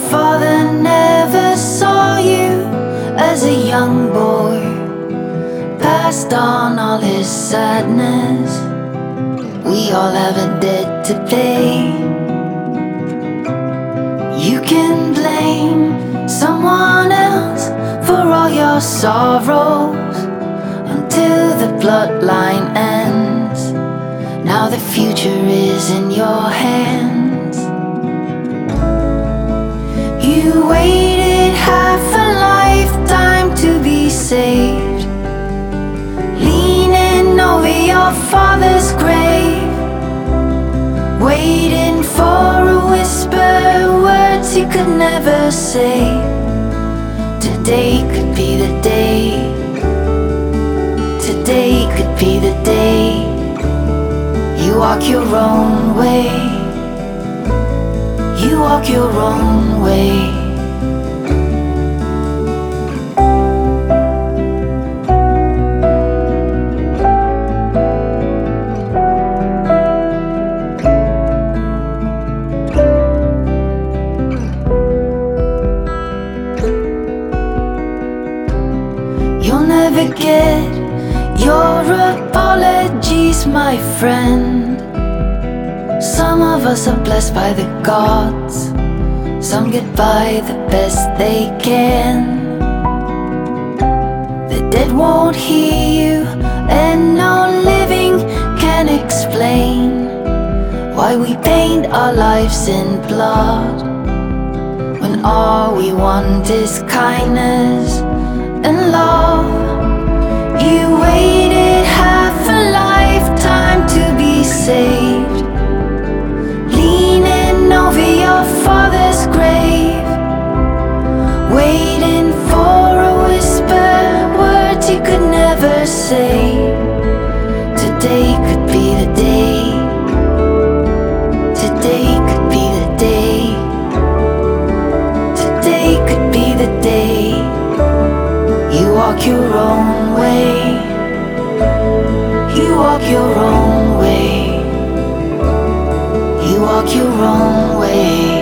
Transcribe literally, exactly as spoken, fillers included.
father never saw you as a young boy, passed on all his sadness. We all have a debt to pay. You can blame someone else for all your sorrows until the bloodline ends. Now the future is in your hands. You waited half a lifetime to be saved, leaning over your father's grave, waiting for a whisper, words you could never say. Today could be the day. Today could be the day. You walk your own way. You walk your own way. You'll never get your apologies, my friend. Some of us are blessed by the gods, some get by the best they can. The dead won't hear you, and no living can explain why we paint our lives in blood when all we want is kindness and love. You waited half a lifetime to be saved, leaning over your father's grave, waiting for a whisper, words you could never say. Today could be the day. Today could be the day. Today could be the day. You walk your own way. You walk your own way. You walk your own way.